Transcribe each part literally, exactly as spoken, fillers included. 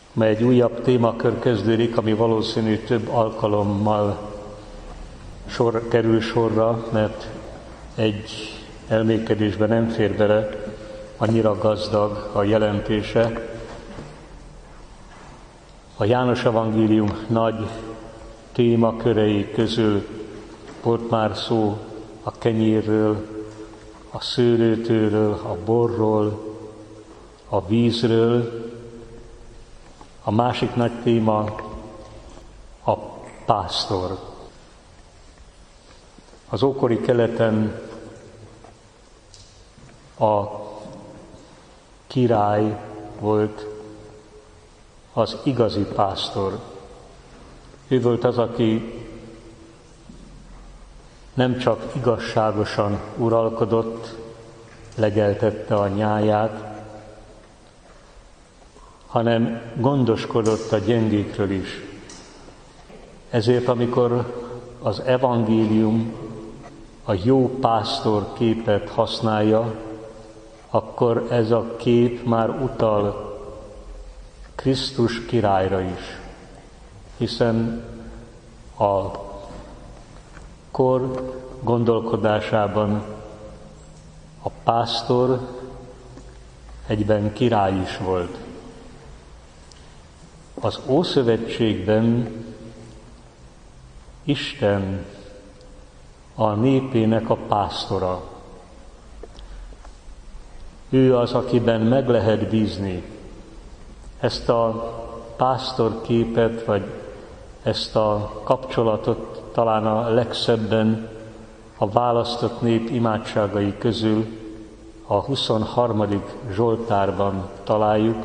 mely egy újabb témakör kezdődik, ami valószínű több alkalommal sor, kerül sorra, mert egy elmékedésben nem fér bele, annyira gazdag a jelentése. A János evangélium nagy témakörei közül volt már szó a kenyérről, a szőlőtőről, a borról, a vízről. A másik nagy téma a pásztor. Az ókori keleten a király volt az igazi pásztor. Ő volt az, aki nem csak igazságosan uralkodott, legeltette a nyáját, hanem gondoskodott a gyengékről is. Ezért, amikor az evangélium a jó pásztor képet használja, akkor ez a kép már utal Krisztus királyra is, hiszen a kor gondolkodásában a pásztor egyben király is volt. Az Ószövetségben Isten a népének a pásztora. Ő az, akiben meg lehet bízni. Ezt a pásztor képet, vagy ezt a kapcsolatot talán a legszebben a választott nép imádságai közül a huszonharmadik Zsoltárban találjuk.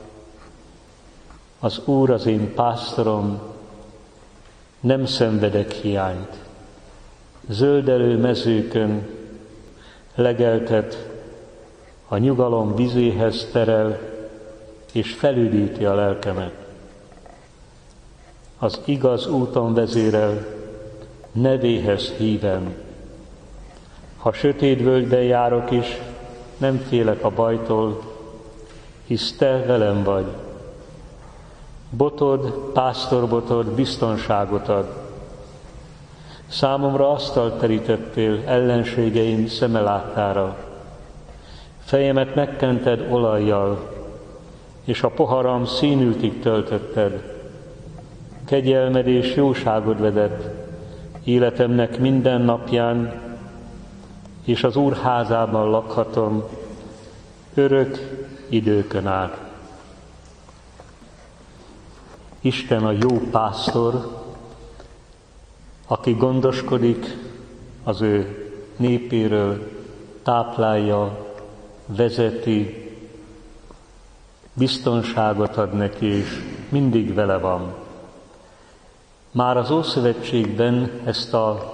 Az Úr az én pásztorom, nem szenvedek hiányt. Zöldelő mezőkön legeltet, a nyugalom vizéhez terel, és felüdíti a lelkemet. Az igaz úton vezérel, nevéhez hívem. Ha sötét völgyben járok is, nem félek a bajtól, hisz te velem vagy. Botod, pásztorbotod biztonságot ad. Számomra asztalt terítettél ellenségeim szeme láttára. Fejemet megkented olajjal, és a poharam színültig töltötted. Kegyelmed és jóságod vedett életemnek minden napján, és az Úr házában lakhatom örök időkön át. Isten a jó pásztor, aki gondoskodik az ő népéről, táplálja, vezeti, biztonságot ad neki, és mindig vele van. Már az Ószövetségben ezt a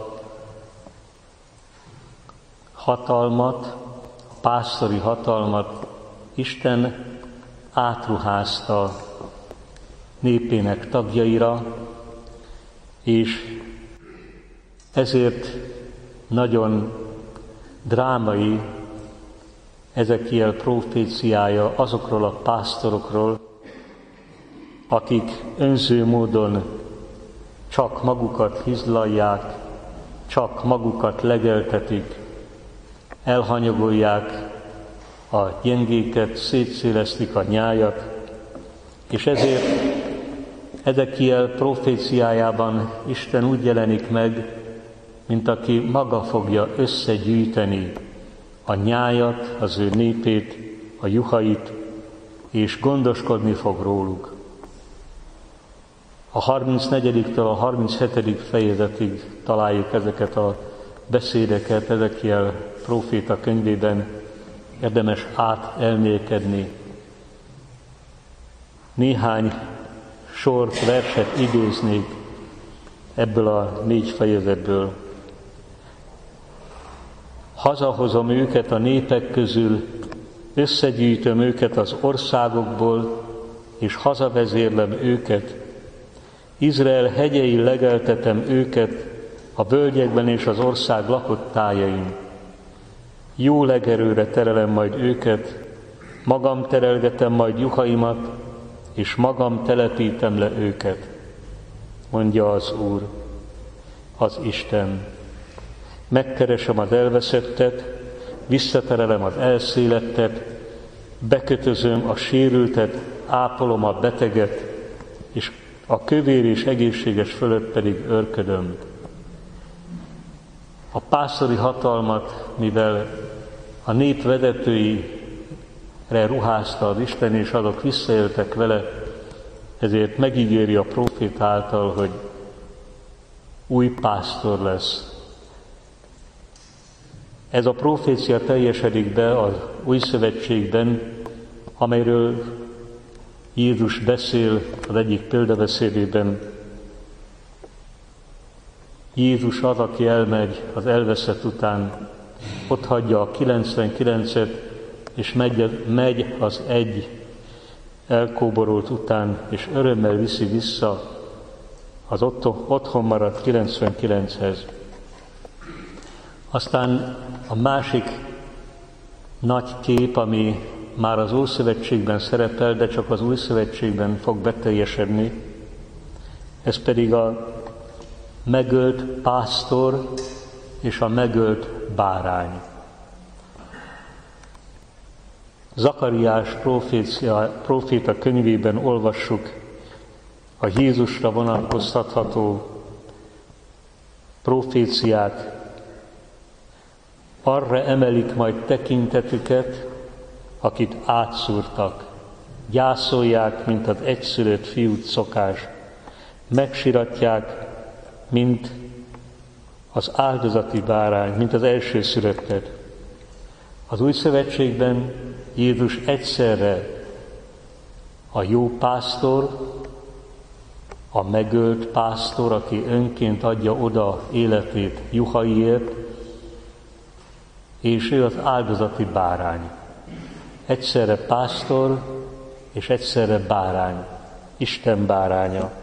hatalmat, a pásztori hatalmat Isten átruházta népének tagjaira, és ezért nagyon drámai Ezekiel proféciája azokról a pásztorokról, akik önző módon csak magukat hizlalják, csak magukat legeltetik, elhanyagolják a gyengéket, szétszélesztik a nyájat, és ezért Ezekiel proféciájában Isten úgy jelenik meg, mint aki maga fogja összegyűjteni a nyájat, az ő népét, a juhait, és gondoskodni fog róluk. A harmincnegyediktől a harminchetedik fejezetig találjuk ezeket a beszédeket Ezekiel próféta könyvében, érdemes átelmélkedni. Néhány sort, verset idéznék ebből a négy fejezetből. Hazahozom őket a népek közül, összegyűjtöm őket az országokból, és hazavezérlem őket. Izrael hegyein legeltetem őket, a völgyekben és az ország lakott tájain. Jó legerőre terelem majd őket, magam terelgetem majd juhaimat, és magam telepítem le őket, mondja az Úr, az Isten. Megkeresem az elveszettet, visszaterelem az elszélettet, bekötözöm a sérültet, ápolom a beteget, és a kövér és egészséges fölött pedig örködöm. A pásztori hatalmat, mivel a nép vezetőire ruházta az Isten, és azok visszaéltek vele, ezért megígéri a prófét által, hogy új pásztor lesz. Ez a profécia teljesedik be az Új Szövetségben, amelyről Jézus beszél az egyik példabeszédében. Jézus az, aki elmegy az elveszett után, ott hagyja a kilencvenkilencet, és megy, megy az egy elkóborolt után, és örömmel viszi vissza az otthon maradt kilencvenkilenchez. Aztán a másik nagy kép, ami már az Ószövetségben szerepel, de csak az Új Szövetségben fog beteljesedni, ez pedig a megölt pásztor és a megölt bárány. Zakariás próféta könyvében olvassuk a Jézusra vonatkoztatható proféciát. Arra emelik majd tekintetüket, akit átszúrtak, gyászolják, mint az egyszülött fiút szokás, megsiratják, mint az áldozati bárány, mint az elsőszülöttet. Az Új Szövetségben Jézus egyszerre a jó pásztor, a megölt pásztor, aki önként adja oda életét juhaiért, és ő az áldozati bárány. Egyszerre pásztor, és egyszerre bárány, Isten báránya.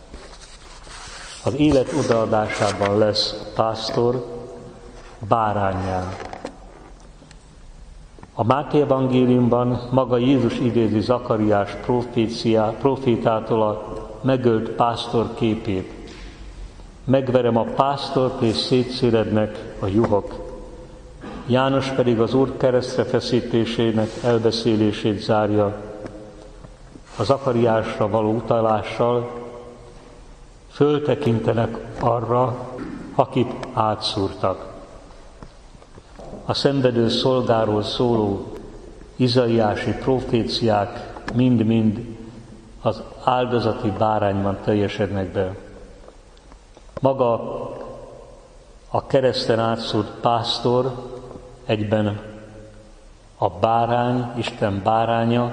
Az élet odaadásában lesz pásztor báránnyá. A Máté evangéliumban maga Jézus idézi Zakariás profétától a megölt pásztor képét. Megverem a pásztort, és szétszélednek a juhok. János pedig az Úr keresztre feszítésének elbeszélését zárja a Zakariásra való utalással, föltekintenek arra, akit átszúrtak. A szenvedő szolgáról szóló izaiási proféciák mind-mind az áldozati bárányban teljesednek be. Maga a kereszten átszúrt pásztor egyben a bárány, Isten báránya,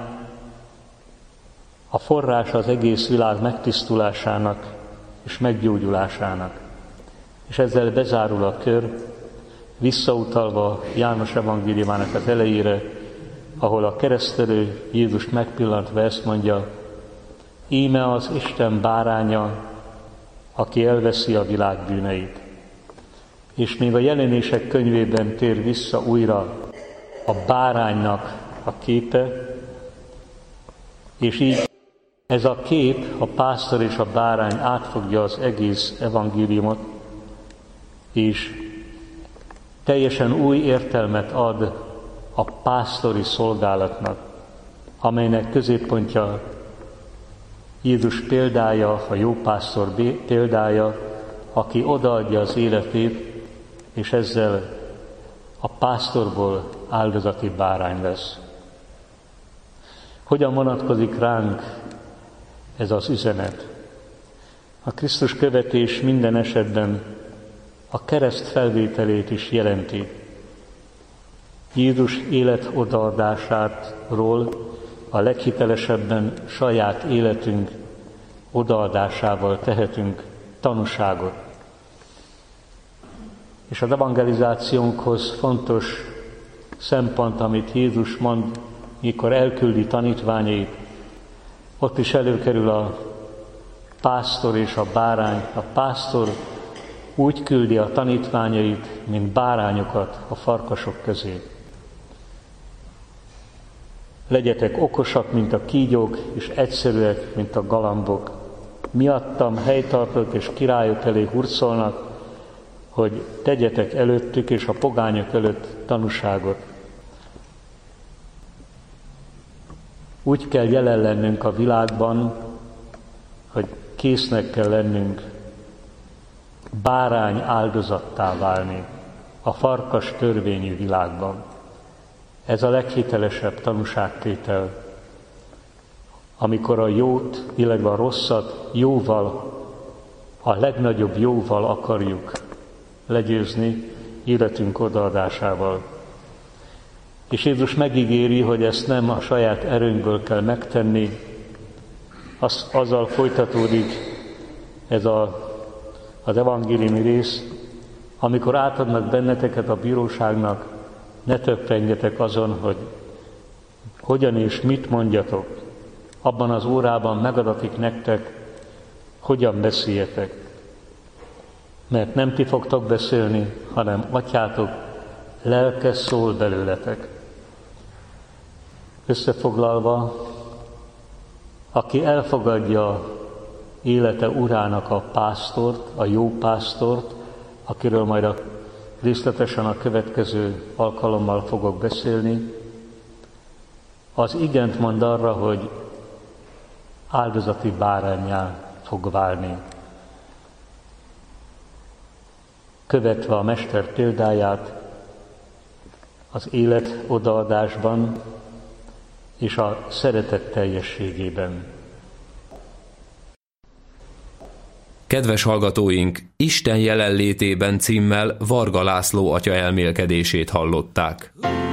a forrás az egész világ megtisztulásának és meggyógyulásának. És ezzel bezárul a kör, visszautalva János evangéliumának az elejére, ahol a keresztelő Jézus megpillantva ezt mondja: íme az Isten báránya, aki elveszi a világ bűneit. És még a Jelenések könyvében tér vissza újra a báránynak a képe, és így ez a kép, a pásztor és a bárány átfogja az egész evangéliumot, és teljesen új értelmet ad a pásztori szolgálatnak, amelynek középpontja Jézus példája, a jó pásztor példája, aki odaadja az életét, és ezzel a pásztorból áldozati bárány lesz. Hogyan vonatkozik ránk ez az üzenet? A Krisztus követés minden esetben a kereszt felvételét is jelenti. Jézus élet odaadásáról a leghitelesebben saját életünk odaadásával tehetünk tanúságot. És az evangelizációnkhoz fontos szempont, amit Jézus mond, mikor elküldi tanítványait, ott is előkerül a pásztor és a bárány. A pásztor úgy küldi a tanítványait, mint bárányokat a farkasok közé. Legyetek okosak, mint a kígyók, és egyszerűek, mint a galambok. Miattam helytartók és királyok elé hurcolnak, hogy tegyetek előttük és a pogányok előtt tanúságot. Úgy kell jelen lennünk a világban, hogy késznek kell lennünk bárány áldozattá válni a farkas törvényű világban. Ez a leghitelesebb tanúságtétel, amikor a jót, illetve a rosszat jóval, a legnagyobb jóval akarjuk legyőzni életünk odaadásával. És Jézus megígéri, hogy ezt nem a saját erőnkből kell megtenni, az, azzal folytatódik ez a, az evangéliumi rész, amikor átadnak benneteket a bíróságnak, ne töprengjetek azon, hogy hogyan és mit mondjatok. Abban az órában megadatik nektek, hogyan beszéljetek. Mert nem ti fogtok beszélni, hanem Atyátok lelke szól belőletek. Összefoglalva, aki elfogadja élete urának a pásztort, a jó pásztort, akiről majd a részletesen a következő alkalommal fogok beszélni, az igent mond arra, hogy áldozati báránnyá fog válni. Követve a Mester példáját az élet odaadásban és a szeretet teljességében. Kedves hallgatóink, Isten jelenlétében címmel Varga László atya elmélkedését hallották.